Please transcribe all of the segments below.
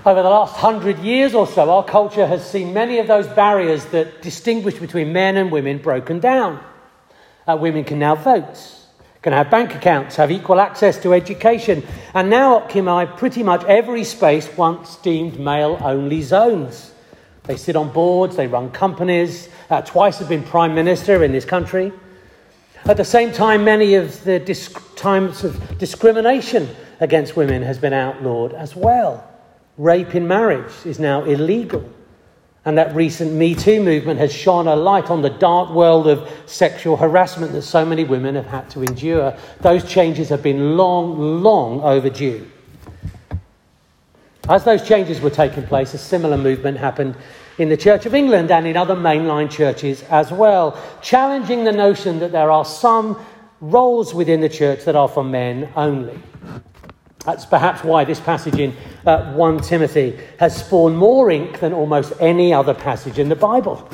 Over the last 100 years or so, our culture has seen many of those barriers that distinguish between men and women broken down. Women can now vote, can have bank accounts, have equal access to education, and now occupy pretty much every space once deemed male-only zones. They sit on boards, they run companies, twice have been Prime Minister in this country. At the same time, many of the times of discrimination against women has been outlawed as well. Rape in marriage is now illegal. And that recent Me Too movement has shone a light on the dark world of sexual harassment that so many women have had to endure. Those changes have been long overdue. As those changes were taking place, a similar movement happened in the Church of England and in other mainline churches as well, challenging the notion that there are some roles within the church that are for men only. That's perhaps why this passage in 1 Timothy has spawned more ink than almost any other passage in the Bible.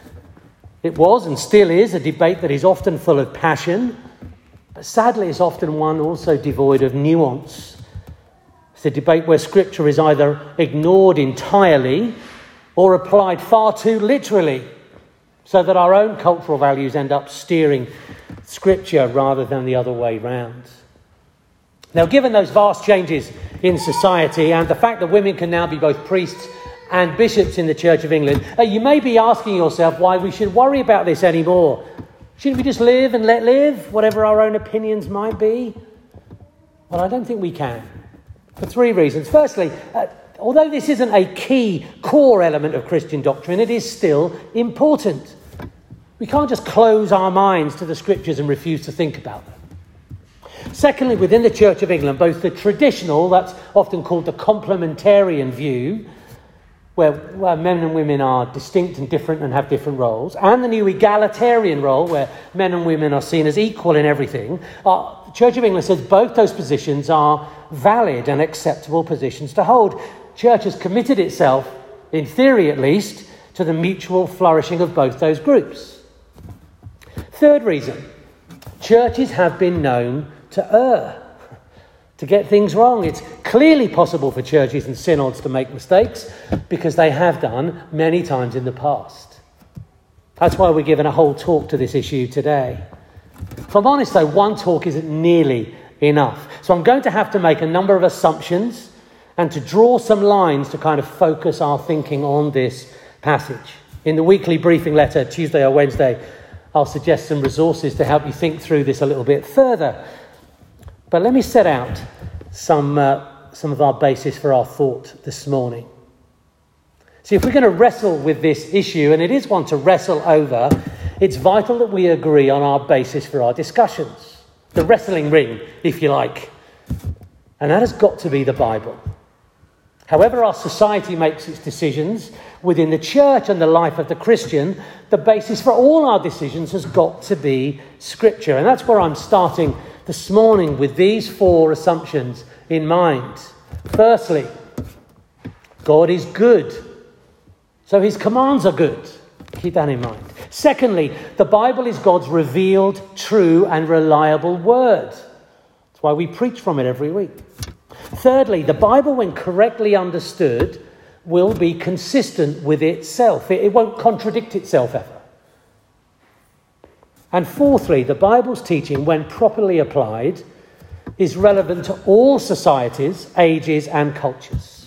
It was and still is a debate that is often full of passion, but sadly it's often one also devoid of nuance. It's a debate where Scripture is either ignored entirely or applied far too literally, so that our own cultural values end up steering Scripture rather than the other way round. Now, given those vast changes in society and the fact that women can now be both priests and bishops in the Church of England, you may be asking yourself why we should worry about this anymore. Shouldn't we just live and let live, whatever our own opinions might be? Well, I don't think we can, for three reasons. Firstly, although this isn't a key core element of Christian doctrine, it is still important. We can't just close our minds to the Scriptures and refuse to think about them. Secondly, within the Church of England, both the traditional, that's often called the complementarian view, where men and women are distinct and different and have different roles, and the new egalitarian role, where men and women are seen as equal in everything, the Church of England says both those positions are valid and acceptable positions to hold. Church has committed itself, in theory at least, to the mutual flourishing of both those groups. Third reason, churches have been known to err, to get things wrong. It's clearly possible for churches and synods to make mistakes because they have done many times in the past. That's why we're giving a whole talk to this issue today. If I'm honest though, one talk isn't nearly enough. So I'm going to have to make a number of assumptions and to draw some lines to kind of focus our thinking on this passage. In the weekly briefing letter, Tuesday or Wednesday, I'll suggest some resources to help you think through this a little bit further. But let me set out some of our basis for our thought this morning. See, if we're going to wrestle with this issue, and it is one to wrestle over, it's vital that we agree on our basis for our discussions. The wrestling ring, if you like. And that has got to be the Bible. However our society makes its decisions within the church and the life of the Christian, the basis for all our decisions has got to be Scripture. And that's where I'm starting this morning with these four assumptions in mind. Firstly, God is good, so his commands are good. Keep that in mind. Secondly, the Bible is God's revealed, true and reliable word. That's why we preach from it every week. Thirdly, the Bible, when correctly understood, will be consistent with itself. It won't contradict itself ever. And fourthly, the Bible's teaching, when properly applied, is relevant to all societies, ages and cultures.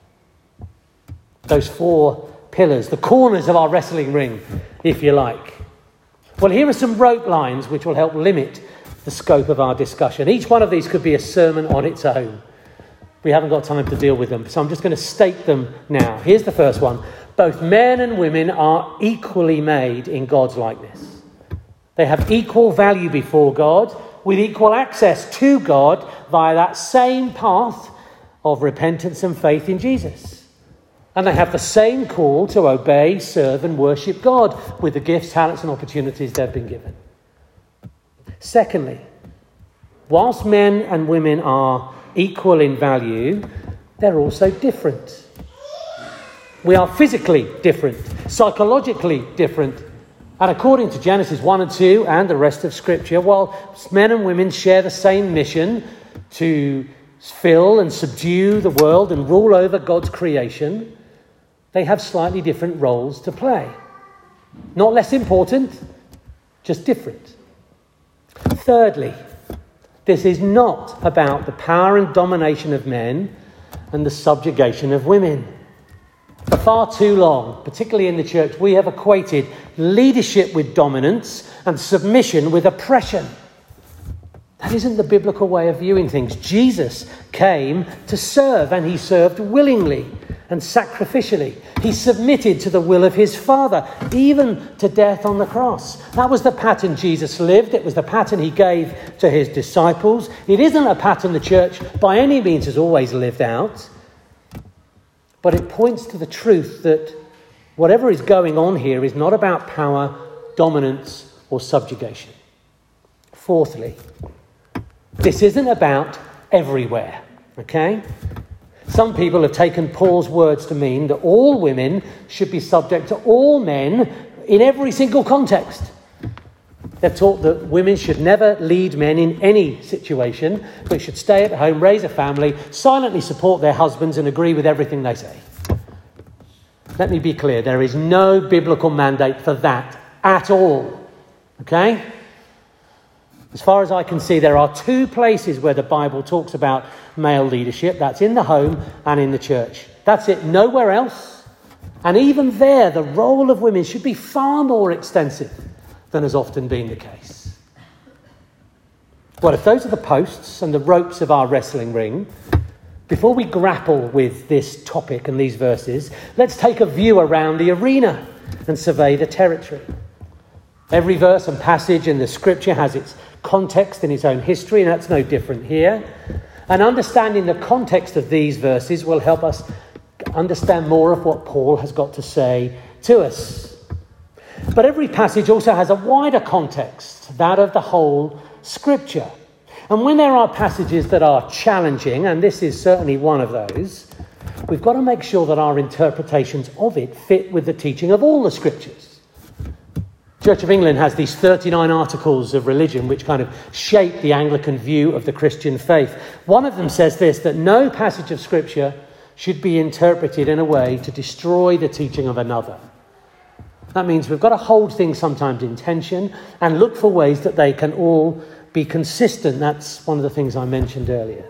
Those four pillars, the corners of our wrestling ring, if you like. Well, here are some rope lines which will help limit the scope of our discussion. Each one of these could be a sermon on its own. We haven't got time to deal with them, so I'm just going to state them now. Here's the first one. Both men and women are equally made in God's likeness. They have equal value before God, with equal access to God via that same path of repentance and faith in Jesus. And they have the same call to obey, serve and worship God with the gifts, talents and opportunities they've been given. Secondly, whilst men and women are equal in value, they're also different. We are physically different, psychologically different. And according to Genesis 1 and 2 and the rest of Scripture, while men and women share the same mission to fill and subdue the world and rule over God's creation, they have slightly different roles to play. Not less important, just different. Thirdly, this is not about the power and domination of men and the subjugation of women. For far too long, particularly in the church, we have equated leadership with dominance and submission with oppression. That isn't the biblical way of viewing things. Jesus came to serve, and he served willingly and sacrificially. He submitted to the will of his Father, even to death on the cross. That was the pattern Jesus lived. It was the pattern he gave to his disciples. It isn't a pattern the church by any means has always lived out. But it points to the truth that whatever is going on here is not about power, dominance, or subjugation. Fourthly, this isn't about everywhere, okay? Some people have taken Paul's words to mean that all women should be subject to all men in every single context. They're taught that women should never lead men in any situation, but should stay at home, raise a family, silently support their husbands and agree with everything they say. Let me be clear, there is no biblical mandate for that at all, okay? As far as I can see, there are two places where the Bible talks about male leadership. That's in the home and in the church. That's it, nowhere else. And even there, the role of women should be far more extensive than has often been the case. Well, if those are the posts and the ropes of our wrestling ring, before we grapple with this topic and these verses, let's take a view around the arena and survey the territory. Every verse and passage in the scripture has its context and its own history, and that's no different here. And understanding the context of these verses will help us understand more of what Paul has got to say to us. But every passage also has a wider context, that of the whole scripture. And when there are passages that are challenging, and this is certainly one of those, we've got to make sure that our interpretations of it fit with the teaching of all the scriptures. Church of England has these 39 articles of religion which kind of shape the Anglican view of the Christian faith. One of them says this, that no passage of Scripture should be interpreted in a way to destroy the teaching of another. That means we've got to hold things sometimes in tension and look for ways that they can all be consistent. That's one of the things I mentioned earlier.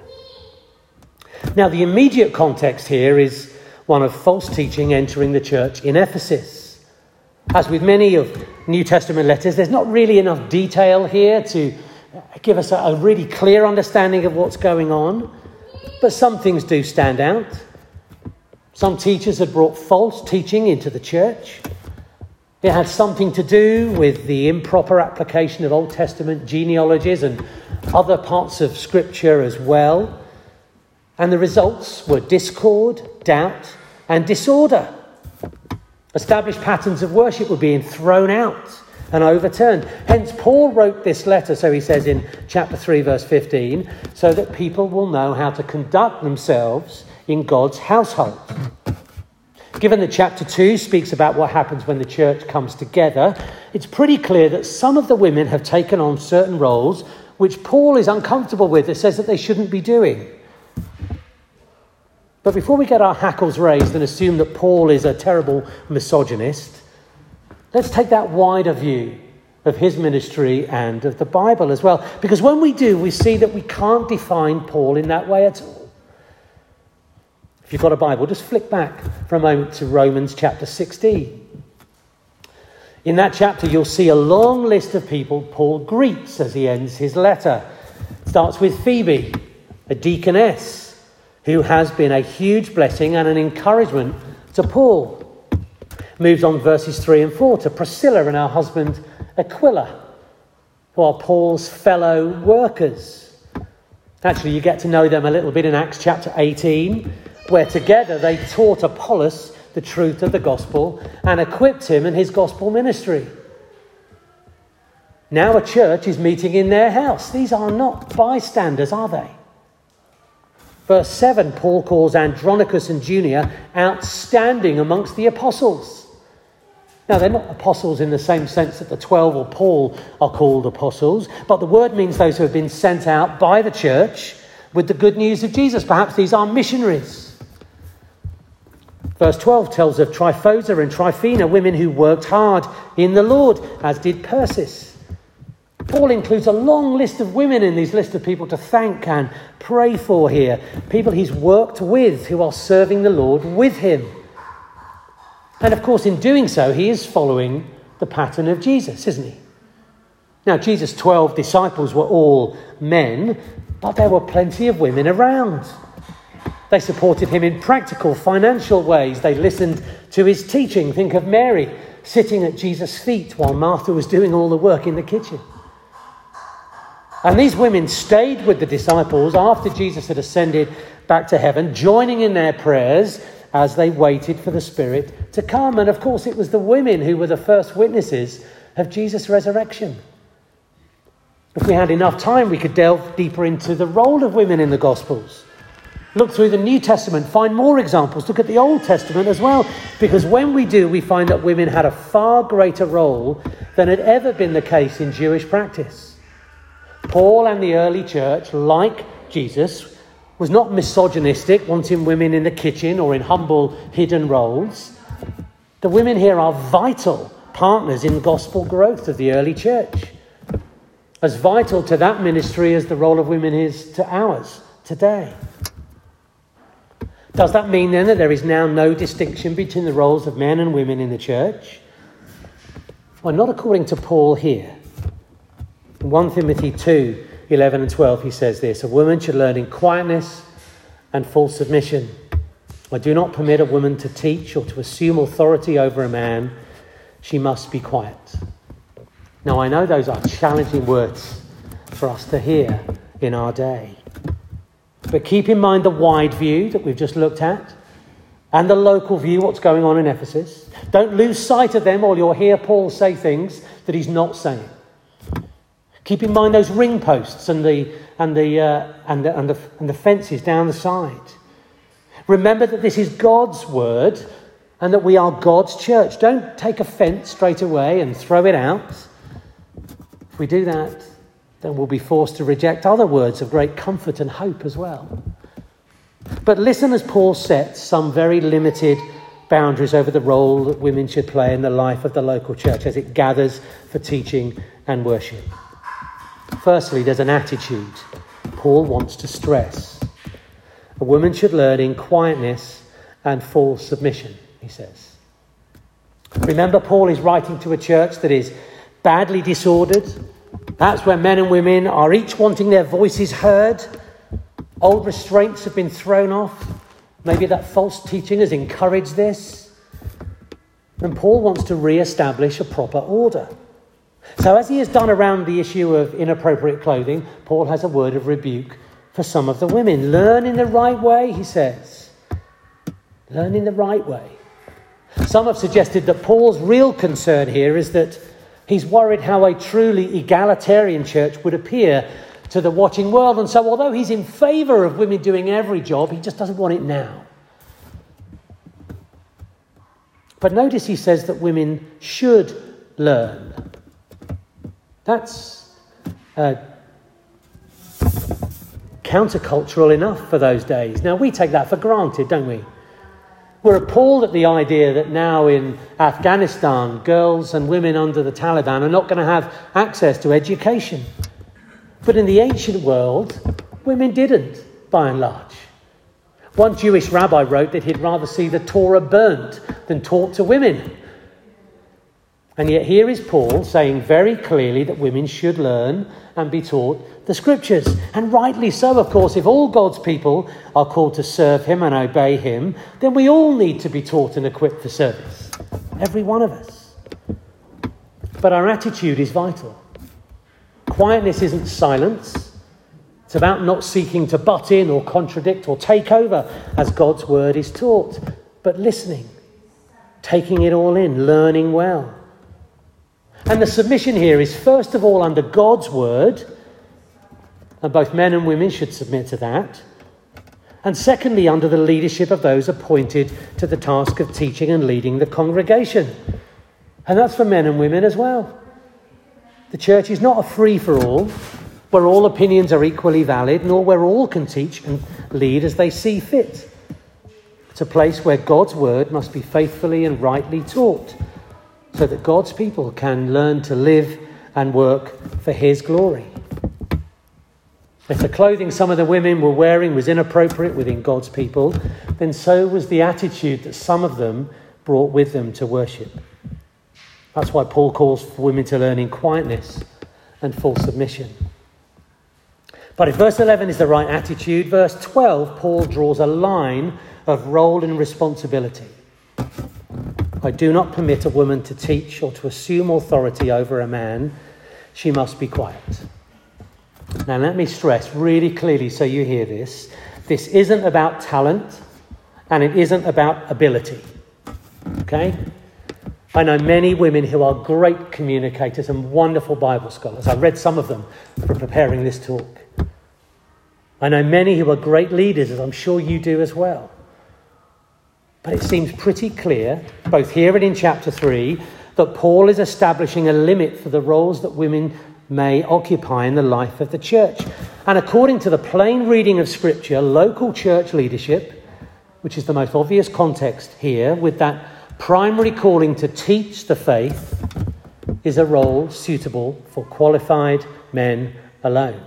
Now, the immediate context here is one of false teaching entering the church in Ephesus. As with many of New Testament letters, there's not really enough detail here to give us a really clear understanding of what's going on. But some things do stand out. Some teachers had brought false teaching into the church. It had something to do with the improper application of Old Testament genealogies and other parts of Scripture as well. And the results were discord, doubt, and disorder. Established patterns of worship were being thrown out and overturned. Hence, Paul wrote this letter, so he says in chapter 3, verse 15, so that people will know how to conduct themselves in God's household. Given that chapter 2 speaks about what happens when the church comes together, it's pretty clear that some of the women have taken on certain roles which Paul is uncomfortable with. It says that they shouldn't be doing. But before we get our hackles raised and assume that Paul is a terrible misogynist, let's take that wider view of his ministry and of the Bible as well. Because when we do, we see that we can't define Paul in that way at all. If you've got a Bible, just flick back for a moment to Romans chapter 16. In that chapter, you'll see a long list of people Paul greets as he ends his letter. It starts with Phoebe, a deaconess, who has been a huge blessing and an encouragement to Paul. Moves on verses 3 and 4 to Priscilla and her husband Aquila, who are Paul's fellow workers. Actually, you get to know them a little bit in Acts chapter 18, where together they taught Apollos the truth of the gospel and equipped him in his gospel ministry. Now a church is meeting in their house. These are not bystanders, are they? Verse 7, Paul calls Andronicus and Junia outstanding amongst the apostles. Now, they're not apostles in the same sense that the 12 or Paul are called apostles, but the word means those who have been sent out by the church with the good news of Jesus. Perhaps these are missionaries. Verse 12 tells of Tryphosa and Tryphena, women who worked hard in the Lord, as did Persis. Paul includes a long list of women in these list of people to thank and pray for here. People he's worked with who are serving the Lord with him. And of course, in doing so, he is following the pattern of Jesus, isn't he? Now, Jesus' 12 disciples were all men, but there were plenty of women around. They supported him in practical, financial ways. They listened to his teaching. Think of Mary sitting at Jesus' feet while Martha was doing all the work in the kitchen. And these women stayed with the disciples after Jesus had ascended back to heaven, joining in their prayers as they waited for the Spirit to come. And of course, it was the women who were the first witnesses of Jesus' resurrection. If we had enough time, we could delve deeper into the role of women in the Gospels. Look through the New Testament, find more examples. Look at the Old Testament as well. Because when we do, we find that women had a far greater role than had ever been the case in Jewish practice. Paul and the early church, like Jesus, was not misogynistic, wanting women in the kitchen or in humble hidden roles. The women here are vital partners in gospel growth of the early church. As vital to that ministry as the role of women is to ours today. Does that mean then that there is now no distinction between the roles of men and women in the church? Well, not according to Paul here. In 1 Timothy 2, 11 and 12, he says this: a woman should learn in quietness and full submission. I do not permit a woman to teach or to assume authority over a man. She must be quiet. Now, I know those are challenging words for us to hear in our day. But keep in mind the wide view that we've just looked at and the local view, what's going on in Ephesus. Don't lose sight of them or you'll hear Paul say things that he's not saying. Keep in mind those ring posts and the fences down the side. Remember that this is God's word and that we are God's church. Don't take offence straight away and throw it out. If we do that, then we'll be forced to reject other words of great comfort and hope as well. But listen as Paul sets some very limited boundaries over the role that women should play in the life of the local church as it gathers for teaching and worship. Firstly, there's an attitude Paul wants to stress. A woman should learn in quietness and full submission, he says. Remember, Paul is writing to a church that is badly disordered. That's where men and women are each wanting their voices heard. Old restraints have been thrown off. Maybe that false teaching has encouraged this. And Paul wants to re-establish a proper order. So as he has done around the issue of inappropriate clothing, Paul has a word of rebuke for some of the women. Learn in the right way, he says. Learn in the right way. Some have suggested that Paul's real concern here is that he's worried how a truly egalitarian church would appear to the watching world. And so although he's in favour of women doing every job, he just doesn't want it now. But notice he says that women should learn. That's countercultural enough for those days. Now, we take that for granted, don't we? We're appalled at the idea that now in Afghanistan, girls and women under the Taliban are not going to have access to education. But in the ancient world, women didn't, by and large. One Jewish rabbi wrote that he'd rather see the Torah burnt than taught to women. And yet here is Paul saying very clearly that women should learn and be taught the scriptures. And rightly so, of course. If all God's people are called to serve him and obey him, then we all need to be taught and equipped for service. Every one of us. But our attitude is vital. Quietness isn't silence. It's about not seeking to butt in or contradict or take over as God's word is taught, but listening, taking it all in, learning well. And the submission here is first of all under God's word, and both men and women should submit to that. And secondly, under the leadership of those appointed to the task of teaching and leading the congregation. And that's for men and women as well. The church is not a free-for-all. where all opinions are equally valid, nor where all can teach and lead as they see fit. It's a place where God's word must be faithfully and rightly taught, so that God's people can learn to live and work for his glory. If the clothing some of the women were wearing was inappropriate within God's people, then so was the attitude that some of them brought with them to worship. That's why Paul calls for women to learn in quietness and full submission. But if verse 11 is the right attitude, verse 12, Paul draws a line of role and responsibility. I do not permit a woman to teach or to assume authority over a man. She must be quiet. Now let me stress really clearly so you hear this. This isn't about talent and it isn't about ability. Okay? I know many women who are great communicators and wonderful Bible scholars. I've read some of them for preparing this talk. I know many who are great leaders, as I'm sure you do as well. But it seems pretty clear, both here and in chapter 3, that Paul is establishing a limit for the roles that women may occupy in the life of the church. And according to the plain reading of Scripture, local church leadership, which is the most obvious context here, with that primary calling to teach the faith, is a role suitable for qualified men alone.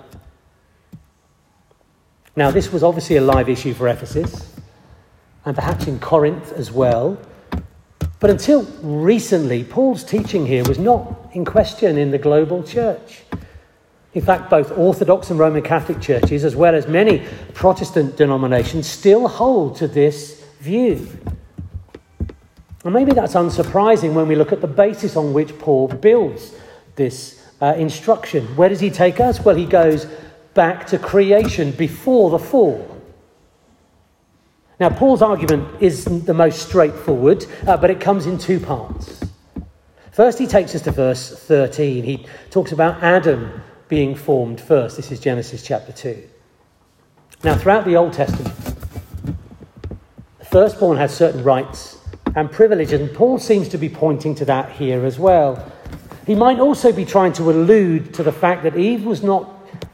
Now, this was obviously a live issue for Ephesus, and perhaps in Corinth as well. But until recently, Paul's teaching here was not in question in the global church. In fact, both Orthodox and Roman Catholic churches, as well as many Protestant denominations, still hold to this view. And maybe that's unsurprising when we look at the basis on which Paul builds this instruction. Where does he take us? Well, he goes back to creation before the fall. Now, Paul's argument isn't the most straightforward, but it comes in two parts. First, he takes us to verse 13. He talks about Adam being formed first. This is Genesis chapter 2. Now, throughout the Old Testament, the firstborn has certain rights and privileges, and Paul seems to be pointing to that here as well. He might also be trying to allude to the fact that Eve was not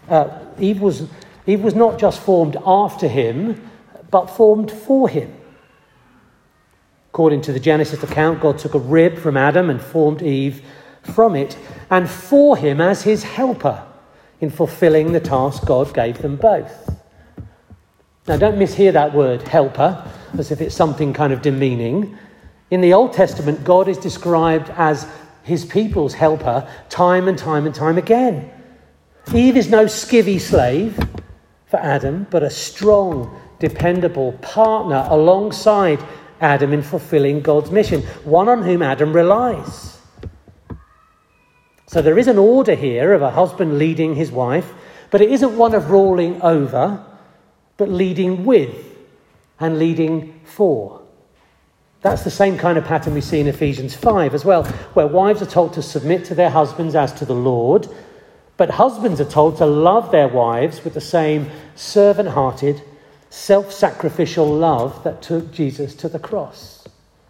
just formed after him, but formed for him. According to the Genesis account, God took a rib from Adam and formed Eve from it, and for him as his helper in fulfilling the task God gave them both. Now, don't mishear that word helper as if it's something kind of demeaning. In the Old Testament, God is described as his people's helper time and time and time again. Eve is no skivvy slave for Adam, but a strong, dependable partner alongside Adam in fulfilling God's mission, one on whom Adam relies. So there is an order here of a husband leading his wife, but it isn't one of ruling over, but leading with and leading for. That's the same kind of pattern we see in Ephesians 5 as well, where wives are told to submit to their husbands as to the Lord, but husbands are told to love their wives with the same servant-hearted, self-sacrificial love that took Jesus to the cross.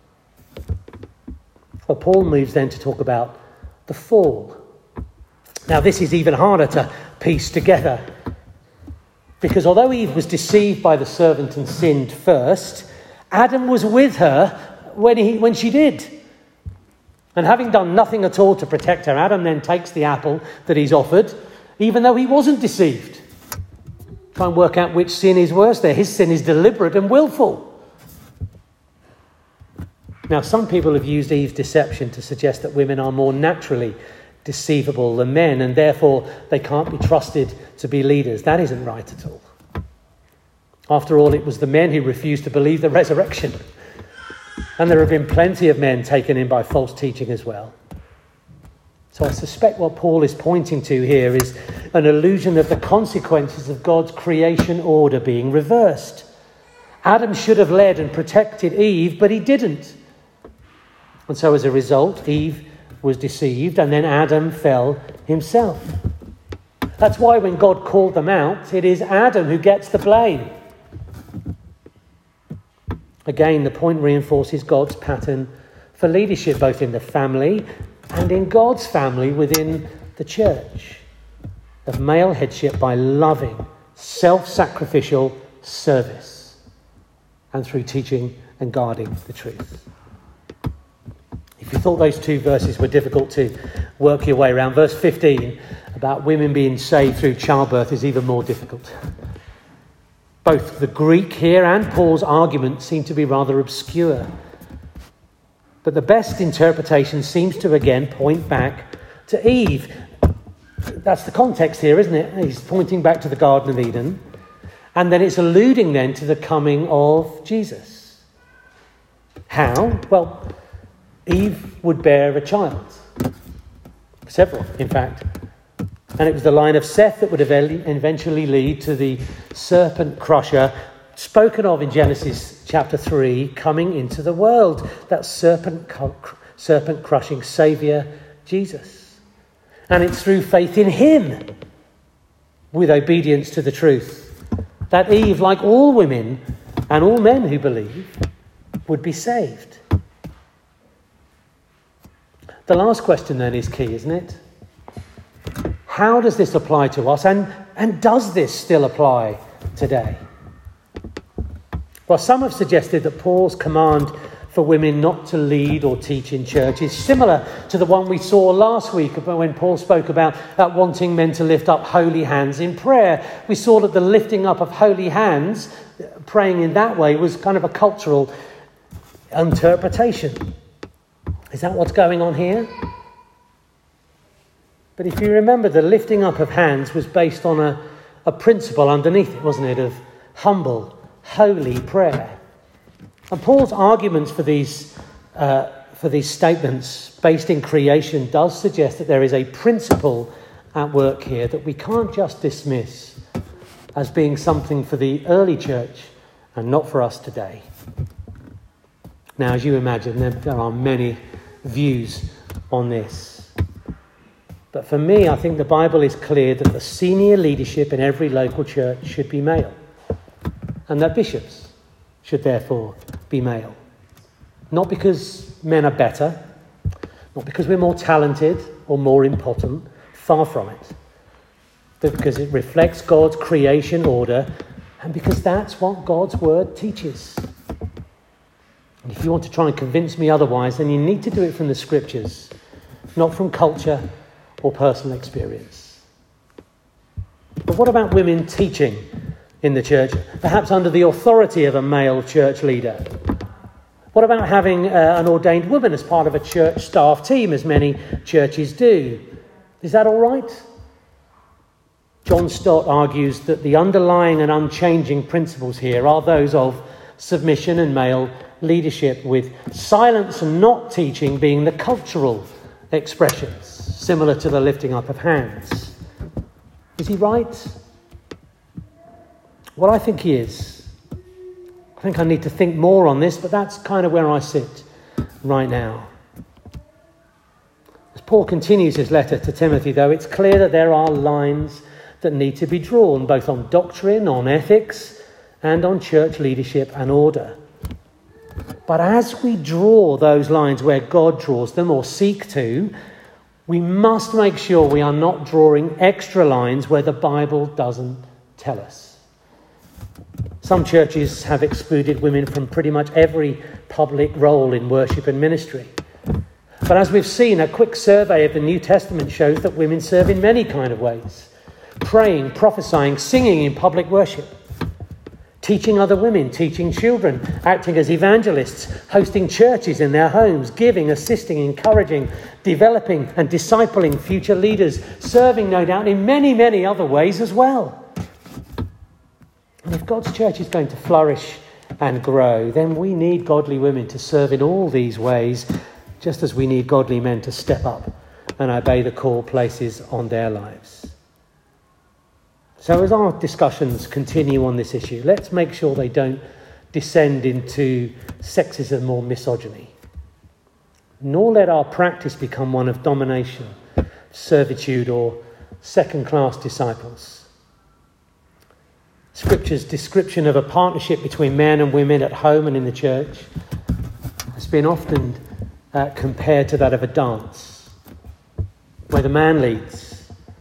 Well, Paul moves then to talk about the fall. Now, this is even harder to piece together, because although Eve was deceived by the serpent and sinned first, Adam was with her when she did. And having done nothing at all to protect her, Adam then takes the apple that he's offered, even though he wasn't deceived. Try and work out which sin is worse there. His sin is deliberate and willful. Now, some people have used Eve's deception to suggest that women are more naturally deceivable than men, and therefore they can't be trusted to be leaders. That isn't right at all. After all, it was the men who refused to believe the resurrection. And there have been plenty of men taken in by false teaching as well. So I suspect what Paul is pointing to here is an illusion of the consequences of God's creation order being reversed. Adam should have led and protected Eve, but he didn't. And so as a result, Eve was deceived, and then Adam fell himself. That's why when God called them out, it is Adam who gets the blame. Again, the point reinforces God's pattern for leadership, both in the family and in God's family within the church. of male headship by loving, self-sacrificial service and through teaching and guarding the truth. If you thought those two verses were difficult to work your way around, verse 15 about women being saved through childbirth is even more difficult. Both the Greek here and Paul's argument seem to be rather obscure. But the best interpretation seems to again point back to Eve. That's the context here, isn't it? He's pointing back to the Garden of Eden. And then it's alluding then to the coming of Jesus. How? Well, Eve would bear a child. Several, in fact. And it was the line of Seth that would eventually lead to the serpent crusher spoken of in Genesis chapter 3 coming into the world. That serpent crushing Saviour, Jesus. And it's through faith in him, with obedience to the truth, that Eve, like all women and all men who believe, would be saved. The last question then is key, isn't it? How does this apply to us? And does this still apply today? Well, some have suggested that Paul's command for women not to lead or teach in church is similar to the one we saw last week when Paul spoke about wanting men to lift up holy hands in prayer. We saw that the lifting up of holy hands, praying in that way, was kind of a cultural interpretation. Is that what's going on here? But if you remember, the lifting up of hands was based on a principle underneath it, wasn't it, of humble, holy prayer. And Paul's arguments for these statements based in creation does suggest that there is a principle at work here that we can't just dismiss as being something for the early church and not for us today. Now, as you imagine, there are many views on this. But for me, I think the Bible is clear that the senior leadership in every local church should be male, and that bishops should therefore be male. Not because men are better, not because we're more talented or more important, far from it, but because it reflects God's creation order and because that's what God's word teaches. And if you want to try and convince me otherwise, then you need to do it from the scriptures, not from culture or personal experience. But what about women teaching in the church, perhaps under the authority of a male church leader? What about having an ordained woman as part of a church staff team, as many churches do? Is that all right? John Stott argues that the underlying and unchanging principles here are those of submission and male leadership, with silence and not teaching being the cultural expressions, similar to the lifting up of hands. Is he right? Well, I think he is. I think I need to think more on this, but that's kind of where I sit right now. As Paul continues his letter to Timothy, though, it's clear that there are lines that need to be drawn, both on doctrine, on ethics, and on church leadership and order. But as we draw those lines where God draws them, or seek to, we must make sure we are not drawing extra lines where the Bible doesn't tell us. Some churches have excluded women from pretty much every public role in worship and ministry. But as we've seen, a quick survey of the New Testament shows that women serve in many kind of ways. Praying, prophesying, singing in public worship. Teaching other women, teaching children, acting as evangelists, hosting churches in their homes, giving, assisting, encouraging, developing and discipling future leaders, serving, no doubt, in many, many other ways as well. And if God's church is going to flourish and grow, then we need godly women to serve in all these ways, just as we need godly men to step up and obey the call places on their lives. So as our discussions continue on this issue, let's make sure they don't descend into sexism or misogyny. Nor let our practice become one of domination, servitude, or second-class disciples. Scripture's description of a partnership between men and women at home and in the church has been often compared to that of a dance, where the man leads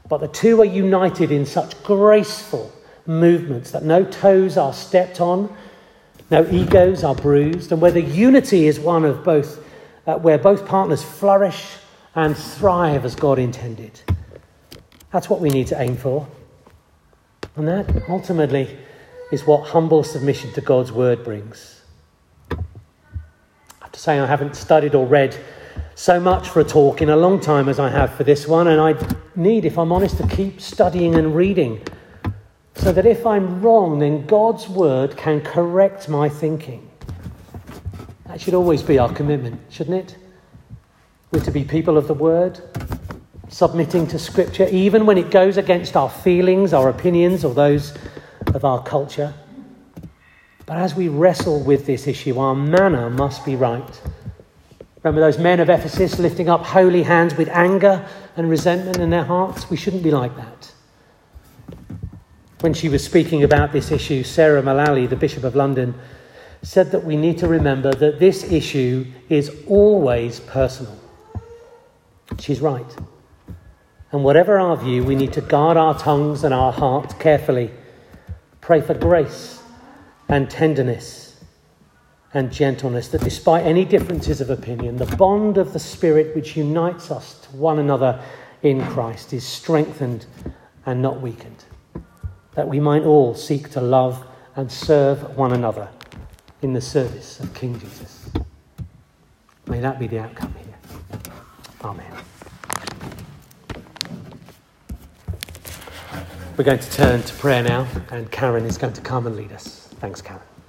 but the two are united in such graceful movements that no toes are stepped on, no egos are bruised, and where the unity is one of both, where both partners flourish and thrive as God intended. That's what we need to aim for. And that ultimately is what humble submission to God's word brings. I have to say I haven't studied or read so much for a talk in a long time as I have for this one, and I need, if I'm honest, to keep studying and reading so that if I'm wrong, then God's word can correct my thinking. That should always be our commitment, shouldn't it? We're to be people of the word, submitting to Scripture, even when it goes against our feelings, our opinions, or those of our culture. But as we wrestle with this issue, our manner must be right. Remember those men of Ephesus lifting up holy hands with anger and resentment in their hearts? We shouldn't be like that. When she was speaking about this issue, Sarah Mullally, the Bishop of London, said that we need to remember that this issue is always personal. She's right. And whatever our view, we need to guard our tongues and our heart carefully. Pray for grace and tenderness and gentleness, that despite any differences of opinion, the bond of the Spirit which unites us to one another in Christ is strengthened and not weakened. That we might all seek to love and serve one another in the service of King Jesus. May that be the outcome here. Amen. We're going to turn to prayer now, and Karen is going to come and lead us. Thanks, Karen.